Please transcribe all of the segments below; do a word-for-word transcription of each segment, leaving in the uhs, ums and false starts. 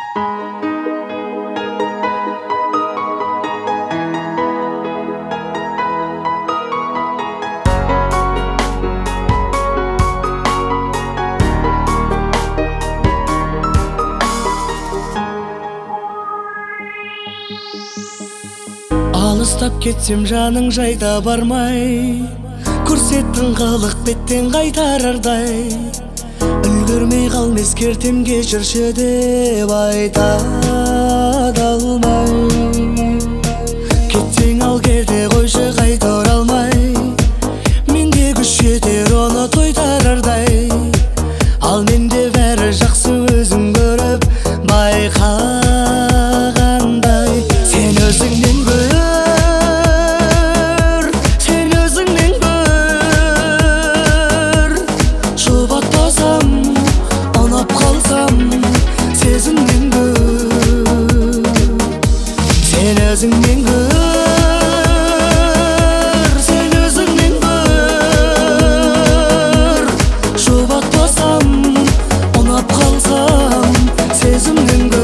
Алыстап кетсем жаның жайда бармай, көрсеттің қылық беттен қайтарардай. Үлгермей қалмес кертем кешірші деп айта да алмай. Кетсең ал кете қойшы қайта оралмай, менде күш жетер оны тойтарардай. Ал менде бәрі жақсы өзің көріп байқағандай. Сен өзіңнен көр, сен өзіңнен көр. Жұбатпасам, ұнап қалсам, сезімнен көр. Сен өзіңнен көр, сен өзіңнен көр. Жұбатпасам, ұнап қалсам, сезімнен көр.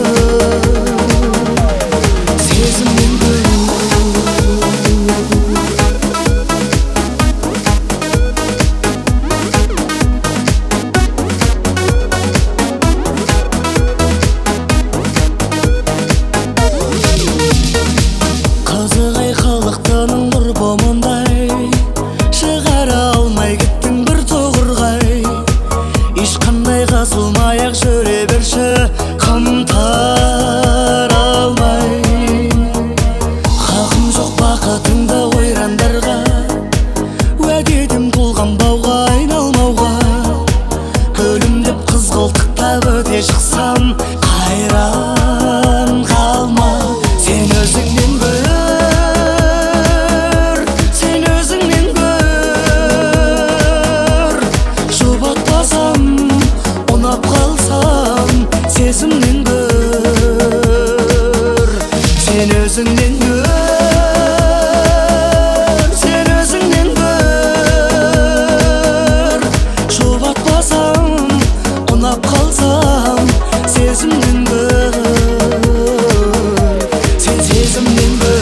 Қасылмай-ақ жүре берші, қымтар алмай. Хақым жоқ бақытыңды ойрандарға, уәдетім толғанбауға, айналмауға. Күлімдеп қызғылтықтап өте шықсам, қайран қалма. Сен өзіңнен көр, сен өзіңнен көр. Жұбатпасам, ұнап қалсам, сезімнен көр. Сен өзіңнен көр, сен өзіңнен көр. Жұбатпасам, ұнап қалсам, сезімнен көр. Сен сезімнен көр.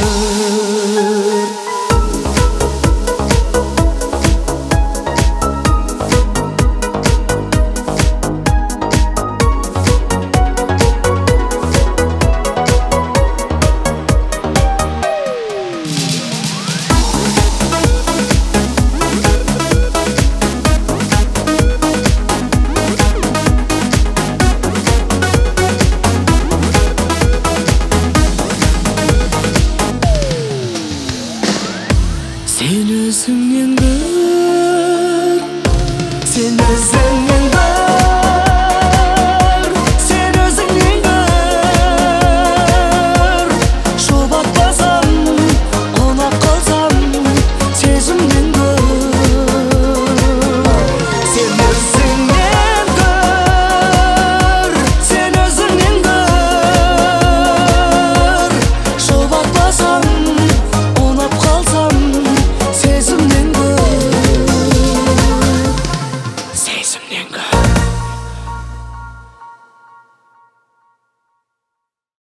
Sen özünden gör, sen özünden